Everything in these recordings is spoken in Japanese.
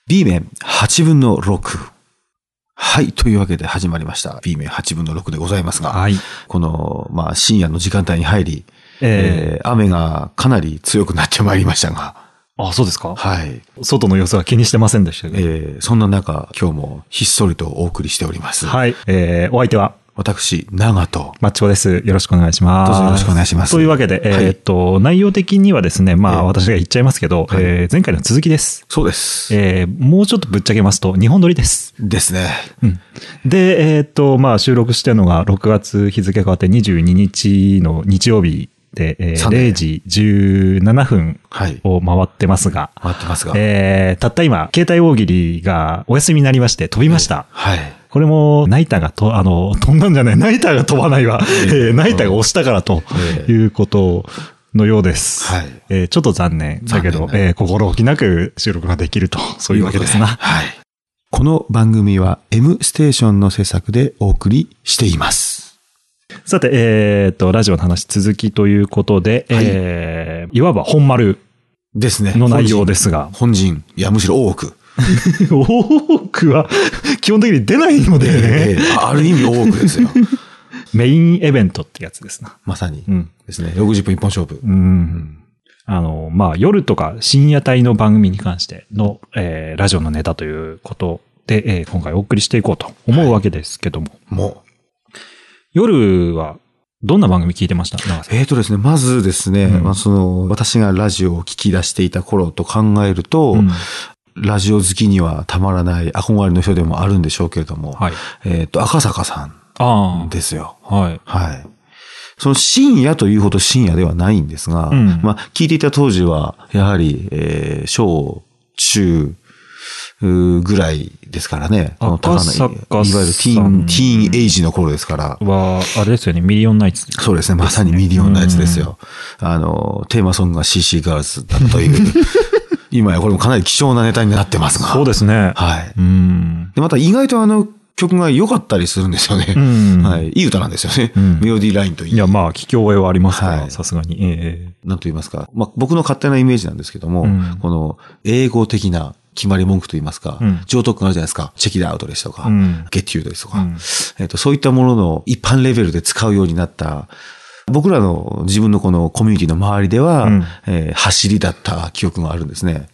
B 面8分の6。はい。というわけで始まりました。B 面8分の6でございますが、はい、この、深夜の時間帯に入り、雨がかなり強くなってまいりましたが。 あ、そうですか？ はい。 外の様子は気にしてませんでしたけど。 そんな中、今日もひっそりとお送りしております。 はい。お相手は私、長とマッチョです。よろしくお願いします。 どうぞよろしくお願いします。 というわけで、内容的にはですね、私が言っちゃいますけど、前回の続きです。 そうです。 もうちょっとぶっちゃけますと、2本撮りです。 ですね。 うん。で、収録してるのが6月日付変わって22日の日曜日で、0時17分を回ってますが、たった今、携帯大喜利がお休みになりまして飛びました。 はい。 これも、ナイターが飛んだんじゃない、ナイターが飛ばないわ。ナイターが押したからということのようです。 はい。 ちょっと残念だけど、心置きなく収録ができると、そういうわけですな。 はい。この番組は M ステーションの制作でお送りしています。 さて、ラジオの話続きということで、いわば本丸ですね。 の内容ですが。 本陣。いや、むしろ多く。 多くは基本的に出ないのでね。 ある意味多くですよ。 メインイベントってやつですな。 まさに。ですね。60分一本勝負。 夜とか深夜帯の番組に関しての、ラジオのネタということで、今回お送りしていこうと思うわけですけども。夜はどんな番組聞いてました？ ですね、まずですね、私がラジオを聞き出していた頃と考えると、ラジオ好きにはたまらない憧れの人でもあるんでしょうけれども、 はい、 赤坂さんですよ。 はい。 はい。その深夜というほど深夜ではないんですが、聞いていた当時は、やはり、小、中、ぐらいですからね。 赤坂さん。いわゆるティーンエイジの頃ですから。 あれですよね、ミリオンナイツ。 そうですね、まさにミリオンナイツですよ。テーマソングが CC ガールズだったという。今やこれもかなり貴重なネタになってますが。 そうですね。 はい。で、また意外と曲が良かったりするんですよね。はい。いい歌なんですよね。メロディーラインといい。 いや、聞き覚えはありますから、さすがに。 なんと言いますか。僕の勝手なイメージなんですけども、この英語的な決まり文句と言いますか、上特があるじゃないですか。チェキラウトですとか、ゲッテューですとか、そういったものの一般レベルで使うようになった、僕らの自分のこのコミュニティの周りでは、走りだった記憶があるんですね。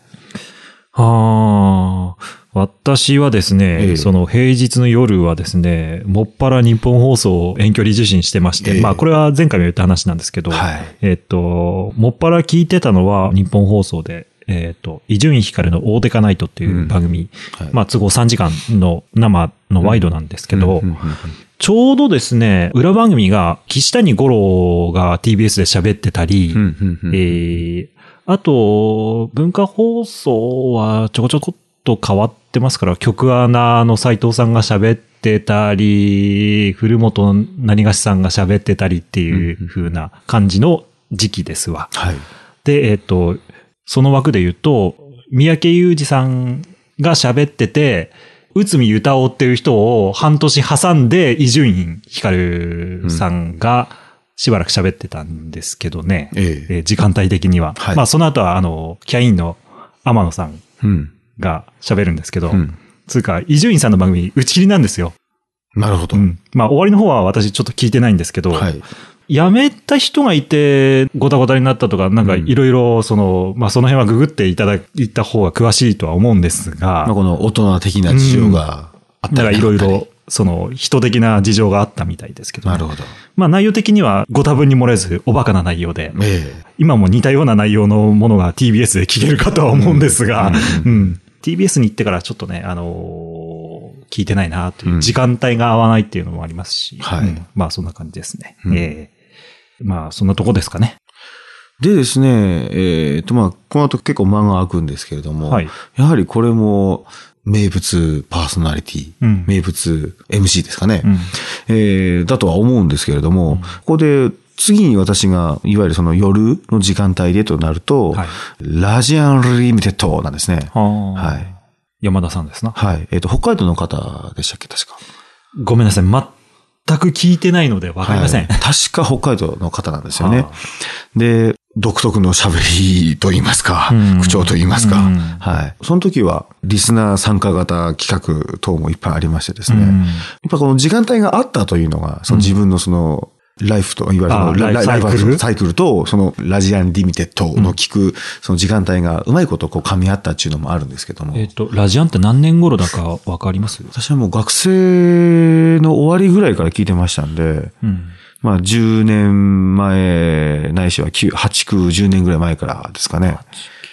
私はですね、その平日の夜はですね、もっぱら日本放送を遠距離受信してまして、これは前回も言った話なんですけど、もっぱら聞いてたのは日本放送で、伊集院光の大デカナイトっていう番組、都合3時間の生のワイドなんですけど、ちょうどですね、裏番組が岸谷五郎が TBS で喋ってたり、あと、文化放送はちょこちょこっと変わってますから、局アナの斉藤さんが喋ってたり、古本何がしさんが喋ってたりっていう風な感じの時期ですわ。 はい。 で、その枠で言うと、三宅裕二さんが喋ってて、内海豊夫っていう人を半年挟んで伊集院光さんがしばらく喋ってたんですけどね。時間帯的には。その後はキャインの天野さんが喋るんですけど、つうか、伊集院さんの番組打ち切りなんですよ。 なるほど。 終わりの方は私ちょっと聞いてないんですけど、辞めた人がいて、ごたごたになったとか、なんかいろいろ、その辺はググっていただいた方が詳しいとは思うんですが。 この大人的な事情があったり。 だからいろいろ、人的な事情があったみたいですけど、 なるほど。 内容的にはご多分に漏れず、おバカな内容で、今も似たような内容のものが TBS で聞けるかとは思うんですが、TBS に行ってからちょっとね、聞いてないなという、時間帯が合わないっていうのもありますし、そんな感じですね。そんなとこですかね。 でですね、この後結構間が空くんですけれども、やはりこれも名物パーソナリティ、名物 MC ですかね、だとは思うんですけれども、ここで次に私がいわゆるその夜の時間帯でとなると、ラジアンリミテッドなんですね。 山田さんですな。 北海道の方でしたっけ、確か。 ごめんなさい。全く聞いてないのでわかりません。 確か北海道の方なんですよね。で、 独特の喋りと言いますか、口調と言いますか、はい。その時は、リスナー参加型企画等もいっぱいありましてですね。やっぱこの時間帯があったというのが、その自分のその、ライフと、いわゆるライフサイクルと、そのラジアンリミテッドの聞く、その時間帯がうまいことこう噛み合ったっていうのもあるんですけども。 ラジアンって何年頃だかわかります？ 私はもう学生の終わりぐらいから聞いてましたんで、まあ10年前、ないしは8、9、10年ぐらい前からですかね。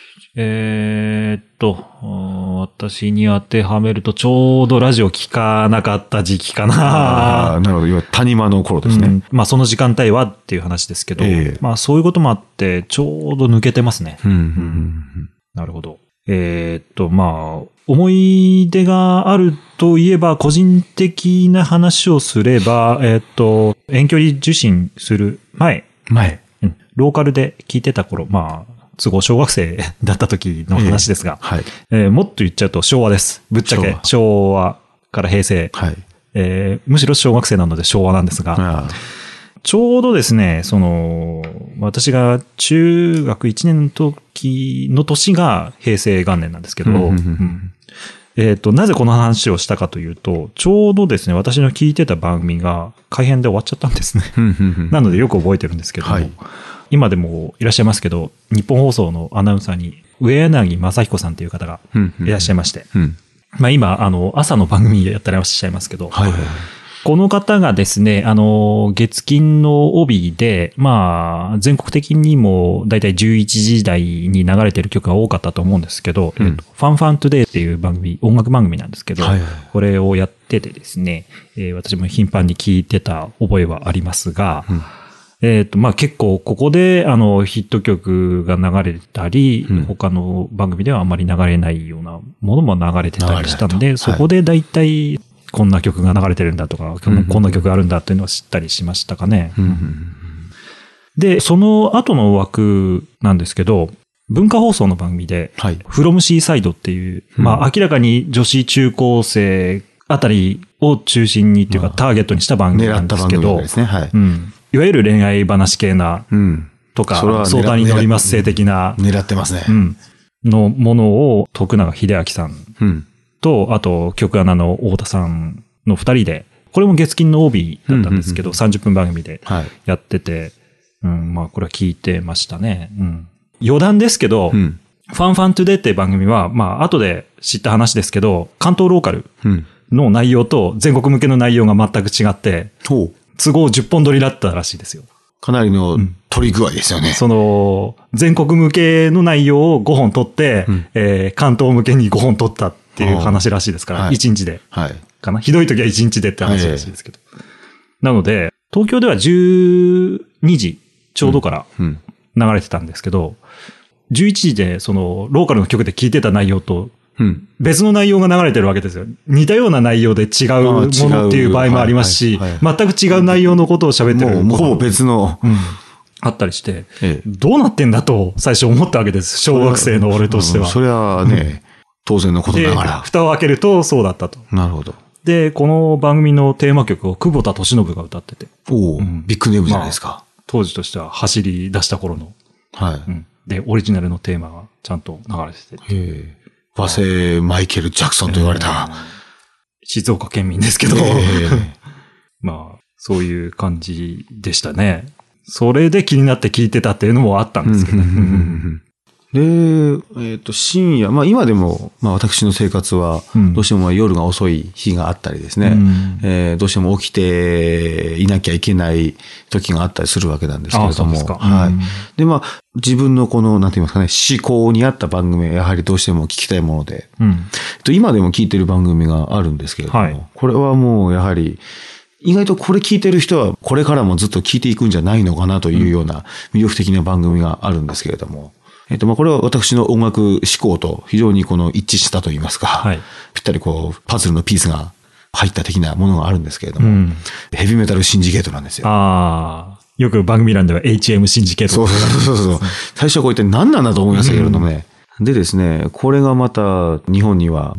私に当てはめるとちょうどラジオ聞かなかった時期かな。 なるほど。いわゆる谷間の頃ですね。 まあその時間帯はっていう話ですけど、まあそういうこともあってちょうど抜けてますね。なるほど。まあ、思い出があるといえば、個人的な話をすれば、遠距離受信する前。ローカルで聞いてた頃、まあ、都合小学生だった時の話ですが、もっと言っちゃうと昭和です。ぶっちゃけ。昭和から平成。むしろ小学生なので昭和なんですが、ちょうどですね、私が中学1年の年が平成元年なんですけど、なぜこの話をしたかというと、ちょうどですね、私の聞いてた番組が改編で終わっちゃったんですね。なのでよく覚えてるんですけども、今でもいらっしゃいますけど、日本放送のアナウンサーに上柳正彦さんという方がいらっしゃいまして、まあ今、朝の番組やってらっしゃいますけど、この方がですね、月金の帯で、まあ、全国的にもだいたい11時台に流れてる曲が多かったと思うんですけど、ファンファントゥデイっていう番組、音楽番組なんですけど、これをやっててですね、私も頻繁に聞いてた覚えはありますが、まあ結構ここでヒット曲が流れたり、他の番組ではあまり流れないようなものも流れてたりしたので、そこでだいたいこんな曲が流れてるんだとか、こんな曲があるんだっていうのを知ったりしましたかね。で、その後の枠なんですけど、文化放送の番組で、From Seaside っていう、まあ明らかに女子中高生あたりを中心にっていうかターゲットにした番組なんですけど、いわゆる恋愛話系な、とか、相談に乗ります性的な、 狙ってますね。 のものを徳永英明さんと、あと曲穴の太田さんの二人で、これも月金の帯だったんですけど、30分番組でやってて、まあこれは聞いてましたね。余談ですけど、ファンファントゥデイっていう番組は、まあ後で知った話ですけど、関東ローカルの内容と全国向けの内容が全く違って、都合10本撮りだったらしいですよ。 かなりの撮り具合ですよね。 全国向けの内容を5本撮って、関東向けに5本撮ったっていう話らしいですから、1日で。かな。ひどい時は1日でって話らしいですけど。なので、東京では12時ちょうどから流れてたんですけど、11時でローカルの曲で聴いてた内容と、別の内容が流れてるわけですよ。似たような内容で違うものっていう場合もありますし、全く違う内容のことを喋ってる。 ほぼ別の。 あったりして、どうなってんだと最初思ったわけです。小学生の俺としては。 それはね、当然のことながら。 蓋を開けるとそうだったと。 なるほど。 で、この番組のテーマ曲を久保田利伸が歌ってて。 ビッグネームじゃないですか。 当時としては走り出した頃の。で、オリジナルのテーマがちゃんと流れてて。 和製マイケル・ジャクソンと言われた。 静岡県民ですけど。まあ、そういう感じでしたね。それで気になって聞いてたっていうのもあったんですけど。 で、深夜、まあ今でも、まあ私の生活は、どうしても夜が遅い日があったりですね、どうしても起きていなきゃいけない時があったりするわけなんですけれども、で、まあ自分のこの、なんて言いますかね、思考に合った番組はやはりどうしても聞きたいもので、今でも聞いてる番組があるんですけれども、これはもうやはり、意外とこれ聞いてる人はこれからもずっと聞いていくんじゃないのかなというような魅力的な番組があるんですけれども、まあこれは私の音楽思考と非常にこの一致したといいますか、ぴったりこうパズルのピースが入った的なものがあるんですけれども、ヘビーメタルシンジケートなんですよ。 よく番組欄では HM シンジケート。 そう。最初はこういった何なんだと思いましたけれどもね。でですね、これがまた日本には某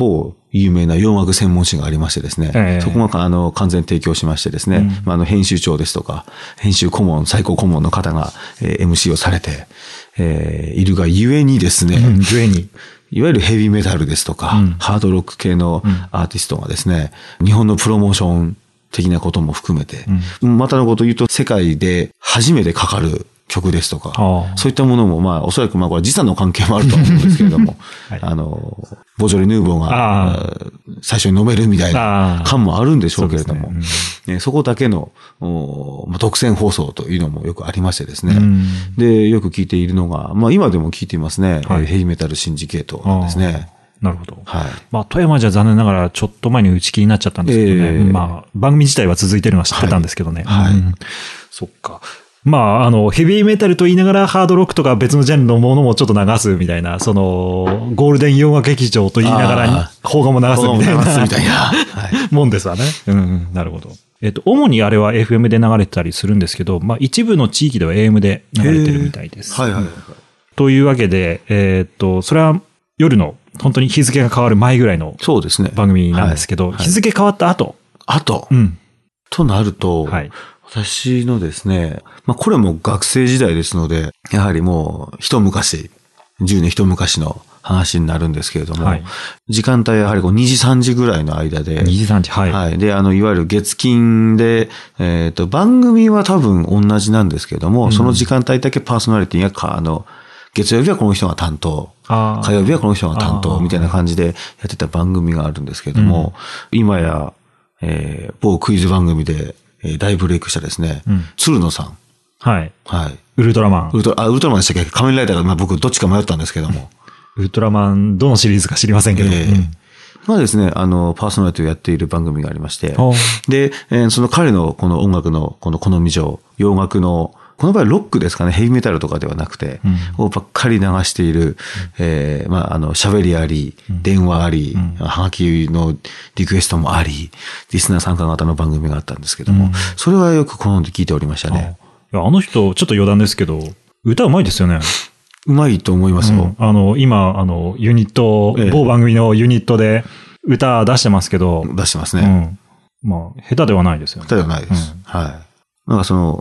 有名な洋楽専門誌がありましてですね、そこが完全提供しましてですね、編集長ですとか、編集顧問、最高顧問の方が、MC をされて、いるがゆえにですね、いわゆるヘビーメタルですとか、ハードロック系のアーティストがですね、日本のプロモーション的なことも含めて、またのことを言うと世界で初めてかかる曲ですとか、そういったものもおそらくこれ時差の関係もあると思うんですけれども、はい、ボジョレ・ヌーボーが最初に飲めるみたいな感もあるんでしょうけれども、そこだけの独占放送というのもよくありましてですね、で、よく聞いているのが、今でも聞いていますね、ヘビーメタルシンジケートなんですね。 なるほど。はい。富山じゃ残念ながらちょっと前に打ち切りになっちゃったんですけどね。番組自体は続いてるのは知ってたんですけどね。はい。そっか。ヘビーメタルと言いながらハードロックとか別のジャンルのものもちょっと流すみたいな、ゴールデン洋楽劇場と言いながら邦画も流すみたいなもんですわね。なるほど。主にあれは FM で流れてたりするんですけど、一部の地域では AM で流れてるみたいです。はいはい。というわけで、それは夜の本当に日付が変わる前ぐらいの番組なんですけど、日付変わった後。 となると、私のですね、これも学生時代ですので、やはりもう一昔、10年一昔の話になるんですけれども、時間帯はやはり2時3時ぐらいの間で、 2時3時、 はい。で、いわゆる月金で、番組は多分同じなんですけれども、その時間帯だけパーソナリティが月曜日はこの人が担当、火曜日はこの人が担当みたいな感じでやってた番組があるんですけれども、今や、某クイズ番組で大ブレイクしたですね、鶴野さん。 はい。ウルトラマン。 ウルトラマンでしたっけ？仮面ライダーが僕どっちか迷ったんですけども。 ウルトラマン、どのシリーズか知りませんけど。 ですね、パーソナリティをやっている番組がありまして、で、その彼のこの音楽のこの好み上、洋楽のこの場合ロックですかね、ヘビーメタルとかではなくて、ばっかり流している、喋りあり、電話あり、はがきのリクエストもあり、リスナー参加型の番組があったんですけども、それはよく好んで聞いておりましたね。 の人、ちょっと余談ですけど、歌うまいですよね。 うまいと思いますよ。 今、ユニット、某番組のユニットで歌出してますけど。 出してますね。 下手ではないですよね。 下手ではないです。はい。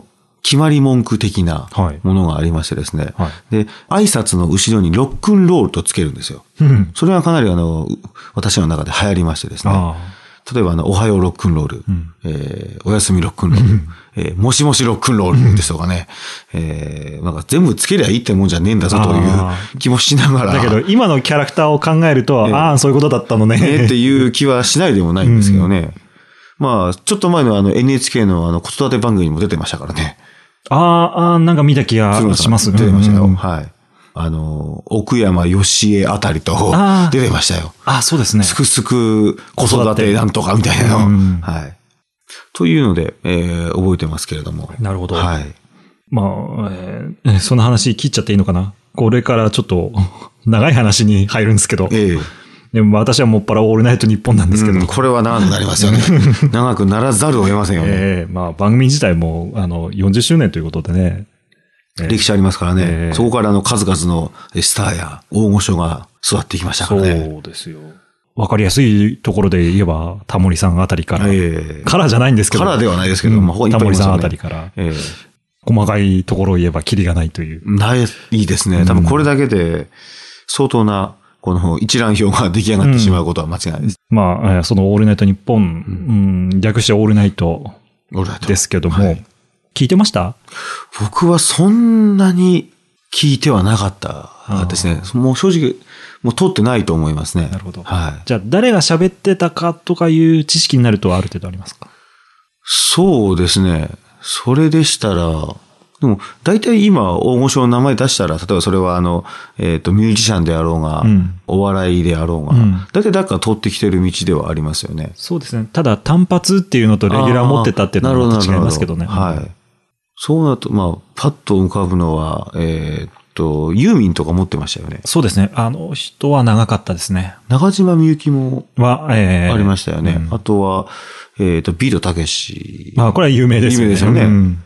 決まり文句的なものがありましてですね。で、挨拶の後ろにロックンロールとつけるんですよ。それはかなり私の中で流行りましてですね。例えばおはようロックンロール、おやすみロックンロール、もしもしロックンロールですとかね、全部つけりゃいいってもんじゃねえんだぞという気もしながら。 だけど今のキャラクターを考えると、そういうことだったのね。 っていう気はしないでもないんですけどね。ちょっと前のNHK の子育て番組にも出てましたからね。 なんか見た気がします。 出てましたよ。はい。奥山義恵あたりと出てましたよ。 そうですね。 すくすく子育てなんとかみたいなの。はい。というので、覚えてますけれども。 なるほど。はい。その話切っちゃっていいのかな？これからちょっと長い話に入るんですけど。でも私はもっぱらオールナイトニッポンなんですけど。 これは長くなりますよね。長くならざるを得ませんよね。 番組自体も、40周年ということでね。 歴史ありますからね。そこから数々のスターや大御所が育ってきましたからね。 そうですよ。わかりやすいところで言えば、タモリさんあたりから。カラーじゃないんですけど。 カラーではないですけど、 タモリさんあたりから。細かいところを言えばキリがないという。 いいですね。多分これだけで相当な、この一覧表が出来上がってしまうことは間違いないです。 そのオールナイトニッポン、略してオールナイトですけども、聞いてました？ 僕はそんなに聞いてはなかったですね。もう正直、もう通ってないと思いますね。 なるほど。じゃあ誰が喋ってたかとかいう知識になるとある程度ありますか？ そうですね。それでしたら、でも、大体今、大御所の名前出したら、例えばそれはミュージシャンであろうが、お笑いであろうが、大体誰か通ってきてる道ではありますよね。 そうですね。ただ、単発っていうのとレギュラー持ってたっていうのは違いますけどね。 はい。そうなると、パッと浮かぶのは、ユーミンとか持ってましたよね。 そうですね。人は長かったですね。 中島みゆきも、ありましたよね。あとは、ビートたけし。 これは有名ですよね。 有名ですよね。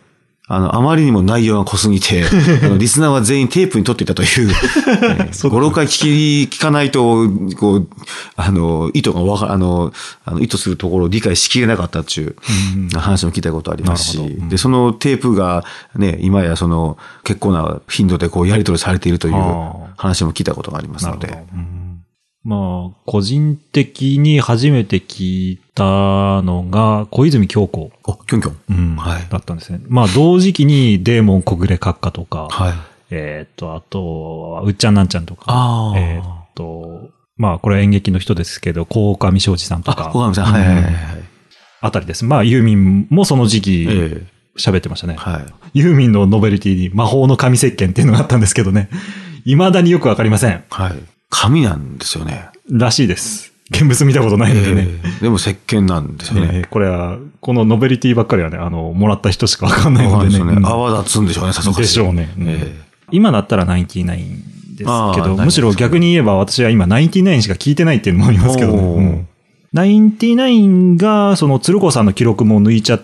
あまりにも内容が濃すぎて、リスナーは全員テープに撮っていたという、5、6回聞かないと、こう、意図が意図するところを理解しきれなかったっていう話も聞いたことありますし、で、そのテープがね、今や結構な頻度でこうやり取りされているという話も聞いたことがありますので。 まあ、個人的に初めて聞いたのが、小泉京子。 キョンキョン。 うん。はい。だったんですね。まあ、同時期にデーモン小暮閣下とか、はい。あと、うっちゃんなんちゃんとか、まあ、これは演劇の人ですけど、鴻上尚史さんとか。 鴻上さん、はいはいはい。あたりです。まあ、ユーミンもその時期、喋ってましたね。はい。ユーミンのノベルティに魔法の紙石鹸っていうのがあったんですけどね。未だによくわかりません。 はい。紙なんですよね。 らしいです。現物見たことないのでね。 でも石鹸なんですよね。 これは、このノベリティばっかりはね、もらった人しかわかんないのでね。 泡立つんでしょうね、さぞかし。 でしょうね。今だったらナインティナインですけど、むしろ逆に言えば私は今ナインティナインしか聞いてないっていうのもありますけどね。ナインティナインが、その鶴子さんの記録も抜いちゃって、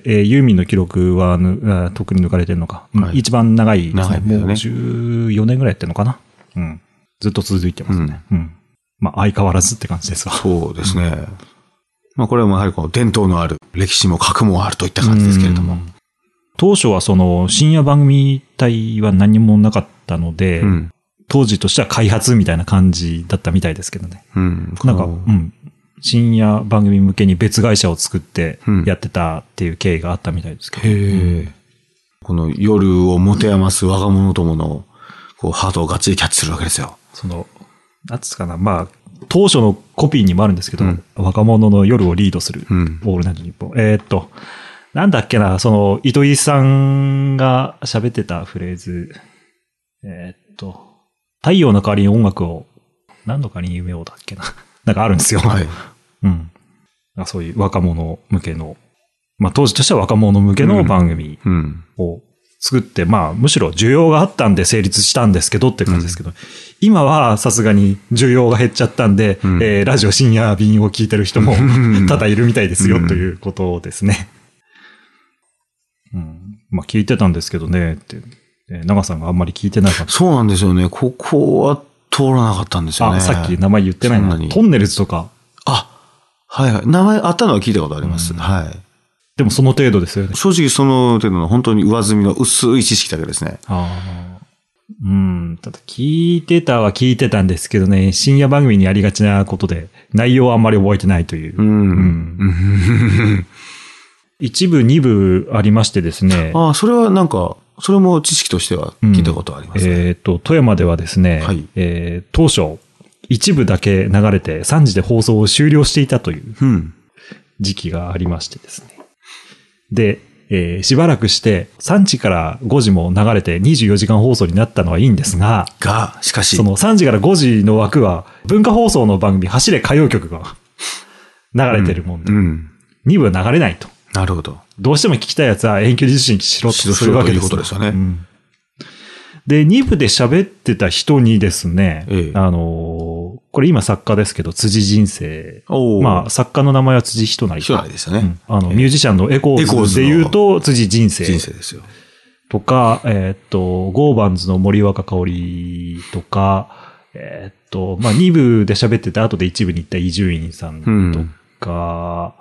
ユーミンの記録は特に抜かれてるのか。一番長いですね。もう14年ぐらいやってるのかな。うん。ずっと続いてますね。まあ、相変わらずって感じですわ。 そうですね。まあ、これはやはりこの伝統のある、歴史も核もあるといった感じですけれども。 当初はその深夜番組帯は何もなかったので、当時としては開発みたいな感じだったみたいですけどね。なんか、深夜番組向けに別会社を作ってやってたっていう経緯があったみたいですけど。 この夜を持て余す我が物どものこうハートをがっちりキャッチするわけですよ。 なんつうかな、まあ、当初のコピーにもあるんですけど、若者の夜をリードする、オールナイトニッポン。なんだっけな、糸井さんが喋ってたフレーズ、太陽の代わりに音楽を何の代わりに夢をだっけな。なんかあるんですよ。はい。そういう若者向けの、まあ当時としては若者向けの番組を作って、まあむしろ需要があったんで成立したんですけどって感じですけど、今はさすがに需要が減っちゃったんで、ラジオ深夜便を聞いてる人もただいるみたいですよということですね。まあ聞いてたんですけどねって、長さんがあんまり聞いてないかも。 そうなんですよね。ここは通らなかったんですよね。 さっき名前言ってないのに。トンネルズとか。 はいはい。名前あったのは聞いたことあります。はい。 でもその程度ですよね。 正直その程度の本当に上積みの薄い知識だけですね。 ただ聞いてたんですけどね、深夜番組にありがちなことで、内容はあんまり覚えてないという。一部、二部ありましてですね。 それはなんか、それも知識としては聞いたことありますね。 富山ではですね、当初、一部だけ流れて3時で放送を終了していたという時期がありましてですね。で、しばらくして3時から5時も流れて24時間放送になったのはいいんですが、 しかし、 その3時から5時の枠は文化放送の番組走れ歌謡曲が流れてるもんで、2部は流れないと。 なるほど。 どうしても聞きたいやつは遠距離受信しろとするわけです。 そういうことですよね。 で、2部で喋ってた人にですね、これ今作家ですけど、辻人生。まあ、作家の名前は辻人成。 人成ですよね。 ミュージシャンのエコーズで言うと、辻人生。 人生ですよ。 とか、ゴーバンズの森若香織とか、まあ、2部で喋ってた後で1部に行った伊集院さんとか、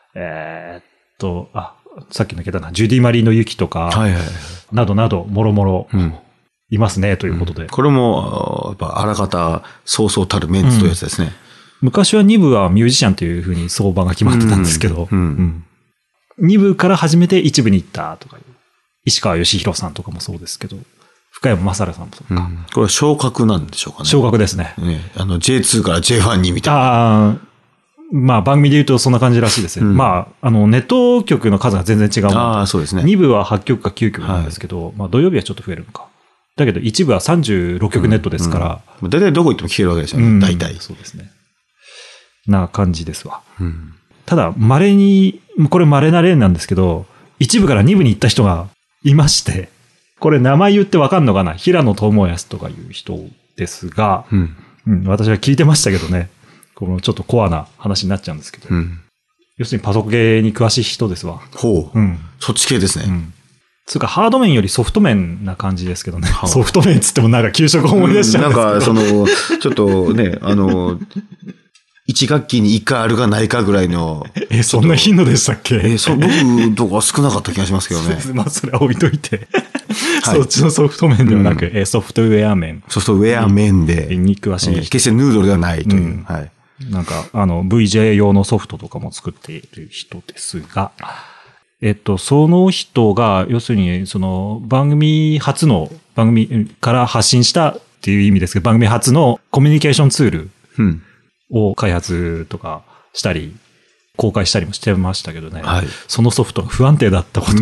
さっきのけたな、ジュディ・マリーの雪とか、などなど、もろもろ、いますね、ということで。 これも、やっぱ、あらかた、そうそうたるメンツというやつですね。 昔は2部はミュージシャンというふうに相場が決まってたんですけど、2部から始めて1部に行ったとかいう。石川義弘さんとかもそうですけど、深山雅良さんもそうか。 これは昇格なんでしょうかね。 昇格ですね。 J2 から J1 にみたいな。 まあ番組で言うとそんな感じらしいですね。まあ、ネット局の数が全然違うもん。 そうですね。 2部は8局か9局なんですけど、まあ土曜日はちょっと増えるのか。だけど1部は36局ネットですから。 大体どこ行っても聞けるわけですよね。大体。 そうですね。な感じですわ。ただ、稀に、これ稀な例なんですけど、1部から2部に行った人がいまして、これ名前言ってわかんのかな、平野智康とかいう人ですが、私は聞いてましたけどね。このちょっとコアな話になっちゃうんですけど。要するにパソコン系に詳しい人ですわ。 ほう。そっち系ですね。 つうか、ハード面よりソフト面な感じですけどね。ソフト面つってもなんか給食思い出しちゃうんですけど。 なんか、ちょっとね、1学期に1回あるかないかぐらいの。 そんな頻度でしたっけ？ 僕とか少なかった気がしますけどね。 まあ、それは置いといて。そっちのソフト面ではなく、ソフトウェア面。 ソフトウェア面で。 に詳しい。 決してヌードルではないという。はい。 なんか、VJ 用のソフトとかも作っている人ですが、その人が、要するに、番組から発信したっていう意味ですけど、番組初のコミュニケーションツールを開発とかしたり、公開したりもしてましたけどね。はい、そのソフトが不安定だったこと。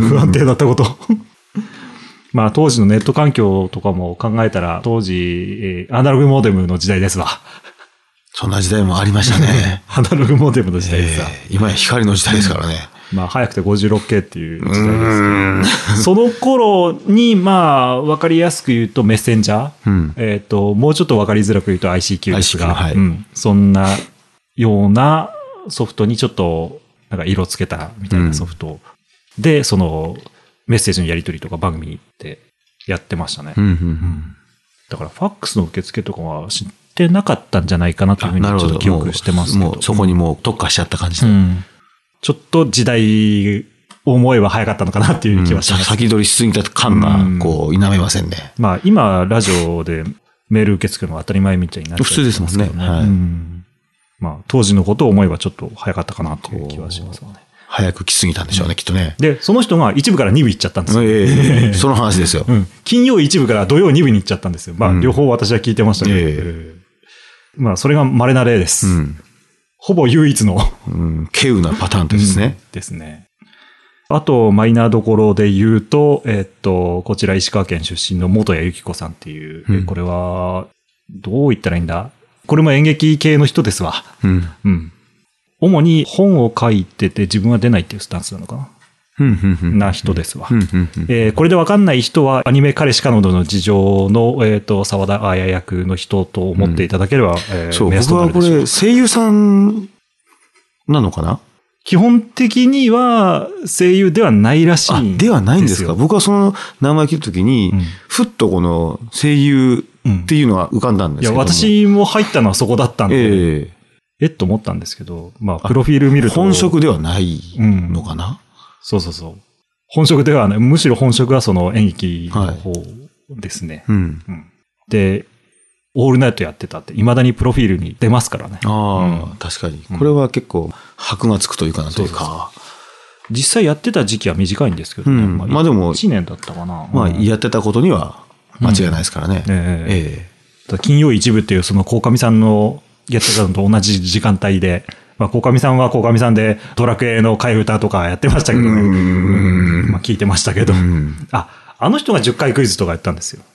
まあ、当時のネット環境とかも考えたら、当時、アナログモデムの時代ですわ。 そんな時代もありましたね。 アナログモデムの時代ですわ。 今や光の時代ですからね。 まあ、早くて 56K っていう時代ですけど。その頃に、まあ、わかりやすく言うとメッセンジャー。もうちょっとわかりづらく言うと ICQ ですが、はいそんなようなソフトにちょっと、なんか色つけたみたいなソフトで、メッセージのやり取りとか番組ってやってましたね。だから、ファックスの受付とかは知ってなかったんじゃないかなというふうにちょっと記憶してますけど。 もうそこにもう特化しちゃった感じで。 ちょっと時代を思えば早かったのかなっていう気はします。 先取りしすぎた感が、否めませんね。 まあ、今、ラジオでメール受け付けるのが当たり前みたいになっちゃう。 普通ですもんね。はい。 まあ、当時のことを思えばちょっと早かったかなという気はしますよね。 早く来すぎたんでしょうね、きっとね。 で、その人が1部から2部行っちゃったんですよ。 その話ですよ。 金曜1部から土曜2部に行っちゃったんですよ。まあ、両方私は聞いてましたけど。まあ、それが稀な例です。ほぼ唯一の。 稀有なパターンですね。 ですね。あと、マイナーどころで言うと、こちら石川県出身の元谷由紀子さんっていう、これは、どう言ったらいいんだ？これも演劇系の人ですわ。主に本を書いてて自分は出ないっていうスタンスなのかな。な人ですわ。これでわかんない人は、アニメ彼氏彼女の事情の、沢田彩役の人と思っていただければ、 そう、僕はこれ、声優さんなのかな？ 基本的には声優ではないらしいんですよ。 ではないんですか？僕はその名前聞いたときに、ふっとこの声優っていうのは浮かんだんですけど。 いや、私も入ったのはそこだったんで、と思ったんですけど、まあ、プロフィール見ると。 本職ではないのかな？ そう。本職ではない。むしろ本職はその演劇の方ですね。で、オールナイトやってたって、未だにプロフィールに出ますからね。 確かに。これは結構、箔がつくというかなというか。 実際やってた時期は短いんですけどね。 まあでも、 1年だったかな。 まあ、やってたことには間違いないですからね。 金曜一部っていうその鴻上さんのやってたのと同じ時間帯で、まあ、鴻上さんは鴻上さんでドラクエの替え歌とかやってましたけどね。まあ、聞いてましたけど。あの人が10回クイズとかやったんですよ。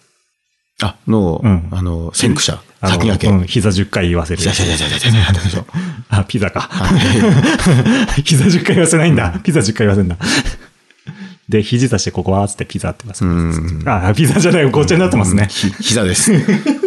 先駆者。先駆け。 膝10回言わせる。ピザか。膝10回言わせないんだ。ピザ10回言わせるんだ。で、肘出してここはつってピザって言わせるんです。ピザじゃない、ごっちゃになってますね。 膝です。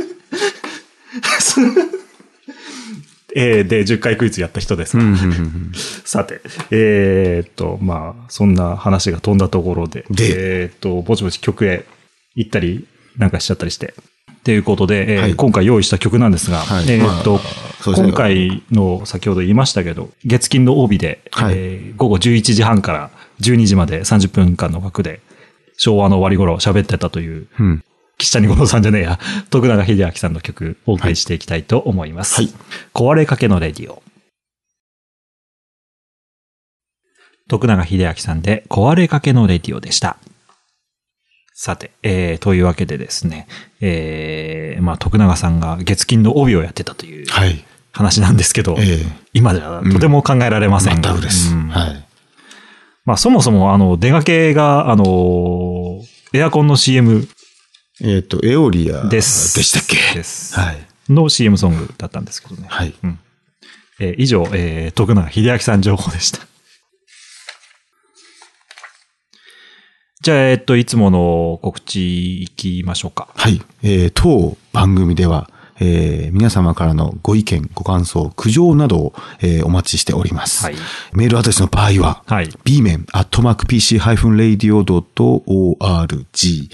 で、10回クイズやった人です。さて、まあ、そんな話が飛んだところで、ぼちぼち曲へ行ったりなんかしちゃったりして。ということで、今回用意した曲なんですが、今回の先ほど言いましたけど、月金の帯で、午後11時半から12時まで30分間の枠で、昭和の終わり頃喋ってたという、岸谷五郎さんじゃねえや、徳永英明さんの曲をお送りしていきたいと思います。壊れかけのレディオ。徳永英明さんで壊れかけのレディオでした。さて、というわけでですね、まあ、徳永さんが月金の帯をやってたという話なんですけど、今じゃとても考えられませんが。 全くです。 まあ、そもそも、出がけが、エアコンの CM。 エオリアでしたっけ？ です。の CM ソングだったんですけどね。以上、徳永英明さん情報でした。じゃあ、いつもの告知いきましょうか。 当番組では、 皆様からのご意見、ご感想、苦情などを、お待ちしております。はい、メールアドレスの場合は、はい、bmen@pc-radio.org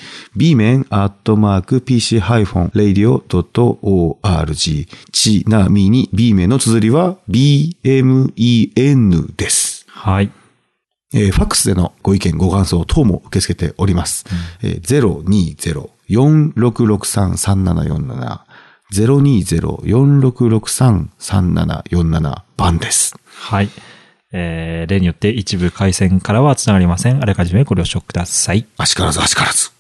bmen@pc-radio.org ちなみに bmen の綴りは bmen です。 はい。 ファックスでのご意見、ご感想等も受け付けております。020-4663-3747 020-4663-3747番です。 はい。例によって一部回線からはつながりません。あらかじめご了承ください。 あしからずあしからず。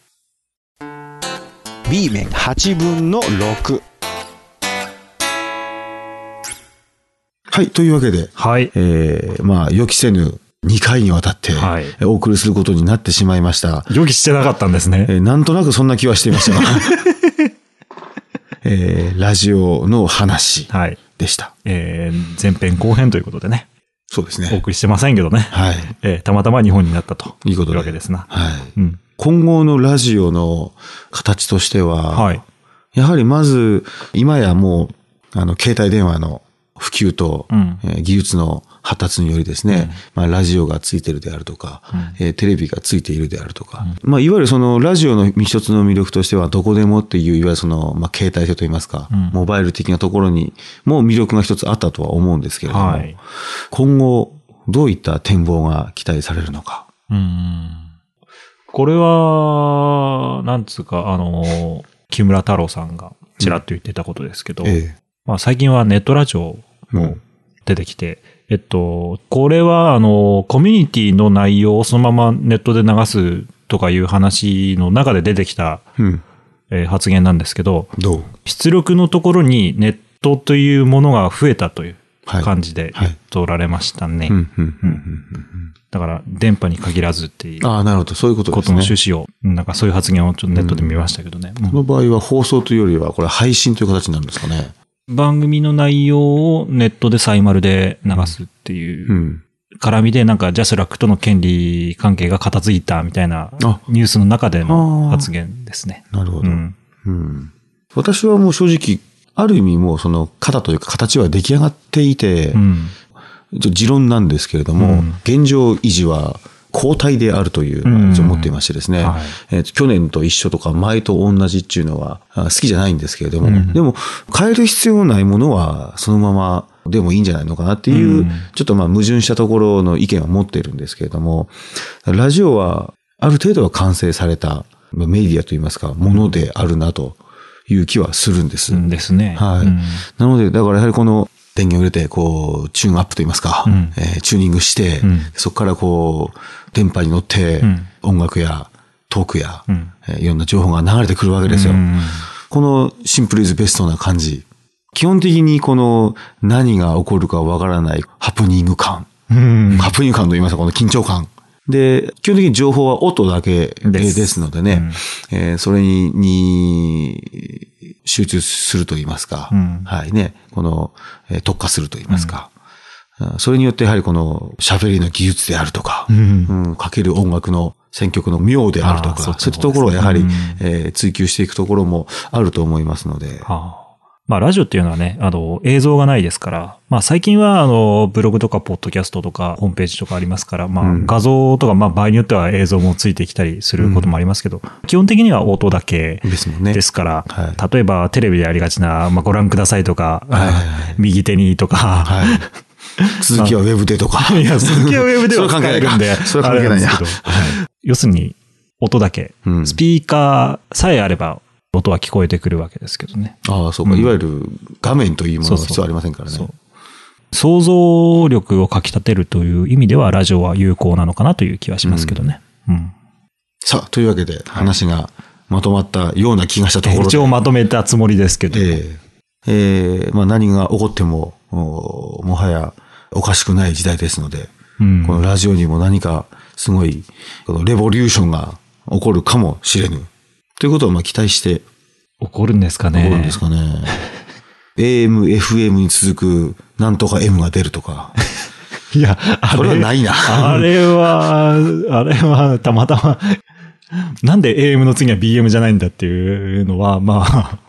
B 面8分の6。 はい。というわけで、 はい。 予期せぬ2回にわたって、お送りすることになってしまいました。 予期してなかったんですね。 なんとなくそんな気はしていましたが。ラジオの話でした。 前編後編ということでね。 そうですね。 お送りしてませんけどね。 はい。 たまたま日本になったというわけですな。 はい。うん、今後のラジオの形としては、はい、やはりまず、今やもう、携帯電話の普及と、技術の発達によりですね、ラジオがついているであるとか、テレビがついているであるとか、いわゆるそのラジオの一つの魅力としてはどこでもっていう、いわゆるその、携帯性といいますか、モバイル的なところにも魅力が一つあったとは思うんですけれども、今後どういった展望が期待されるのか。 これは、なんつうか、木村太郎さんがちらっと言ってたことですけど、最近はネットラジオも出てきて、これは、コミュニティの内容をそのままネットで流すとかいう話の中で出てきた、発言なんですけど、出力のところにネットというものが増えたという感じで言っておられましたね。だから、電波に限らずっていう。 なるほど、そういうことですね。 ことの趣旨を、なんかそういう発言をちょっとネットで見ましたけどね。 この場合は放送というよりは、これ配信という形なんですかね。 番組の内容をネットでサイマルで流すっていう絡みで、なんかジャスラックとの権利関係が片付いたみたいなニュースの中での発言ですね。 なるほど。私はもう正直、ある意味もうその型というか形は出来上がっていて、持論なんですけれども、現状維持は交代であるというのを思っていましてですね、去年と一緒とか前と同じっていうのは好きじゃないんですけれども、でも変える必要ないものはそのままでもいいんじゃないのかなっていう、ちょっと矛盾したところの意見を持っているんですけれども、ラジオはある程度は完成されたメディアといいますか、ものであるなという気はするんです。 ですね。 はい。なので、だからやはりこの電源を入れて、チューンアップといいますか、チューニングして、そこから電波に乗って、音楽やトークや、いろんな情報が流れてくるわけですよ。このシンプルイズベストな感じ。基本的に何が起こるかわからないハプニング感。ハプニング感と言いますか、この緊張感。で、基本的に情報は音だけですのでね、それに集中すると言いますか、はいね、特化すると言いますか、それによってやはり喋りの技術であるとか、かける音楽の選曲の妙であるとか、そういったところをやはり、追求していくところもあると思いますので、 ラジオっていうのはね、映像がないですから、最近は、ブログとか、ポッドキャストとか、ホームページとかありますから、画像とか、場合によっては映像もついてきたりすることもありますけど、基本的には音だけですから、例えば、テレビでありがちな、ご覧くださいとか、右手にとか、 続きはウェブでとか。 いや、続きはウェブでは関係ないんで、それは関係ないんだ。 要するに、音だけ、スピーカーさえあれば、音は聞こえてくるわけですけどね。 そうか。いわゆる画面というものは必要ありませんからね。 想像力をかき立てるという意味では、ラジオは有効なのかなという気はしますけどね。 さあ、というわけで、話がまとまったような気がしたところで。 一応まとめたつもりですけど。 何が起こっても、もはやおかしくない時代ですので、このラジオにも何かすごい、レボリューションが起こるかもしれぬ。ということを期待して。 起こるんですかね。 起こるんですかね。AM、FM に続く、なんとか M が出るとか。 いや、 それはないな。 あれは、たまたま、なんで AM の次は BM じゃないんだっていうのは、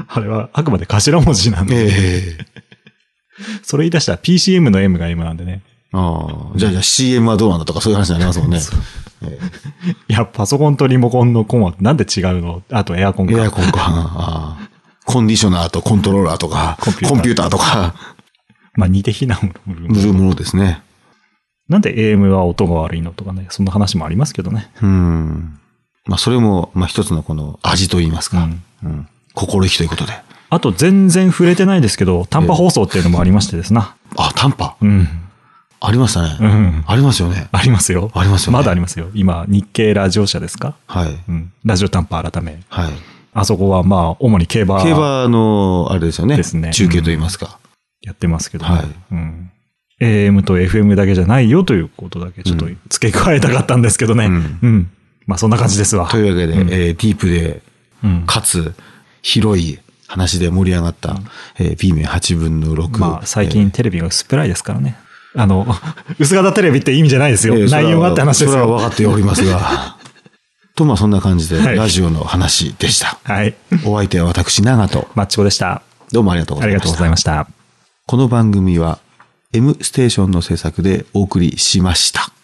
あれはあくまで頭文字なんで。それ言い出したら PCM の M が M なんでね。 じゃあ CM はどうなんだとかそういう話になりますもんね。 いや、パソコンとリモコンのコンはなんで違うの？あとエアコンか。 エアコンか。コンディショナーとコントローラーとか、コンピューターとか。 まあ似て非なものですね。 なんで AM は音が悪いのとかね、そんな話もありますけどね。 まあそれも、まあ一つのこの味と言いますか。心意気ということで。 あと全然触れてないですけど、短波放送っていうのもありましてですな。 短波？ありましたね。ありますよね。 ありますよ。 ありますよね。 まだありますよ。今、日経ラジオ社ですか？ はい。 ラジオ短波改め。 はい。 あそこはまあ、主に競馬の、あれですよね。 ですね。 中継と言いますか。 やってますけど、はい。AM と FM だけじゃないよということだけちょっと付け加えたかったんですけどね。まあそんな感じですわ。 というわけで、ディープで、かつ広い話で盛り上がった、B 面8分の6。 まあ最近テレビが薄っぺらいですからね。薄型テレビって意味じゃないですよ。内容がって話ですよ。 それは分かっておりますが。と、まあそんな感じで、ラジオの話でした。はい。お相手は私、長と。 マッチコでした。 どうもありがとうございました。 ありがとうございました。 この番組は、M ステーションの制作でお送りしました。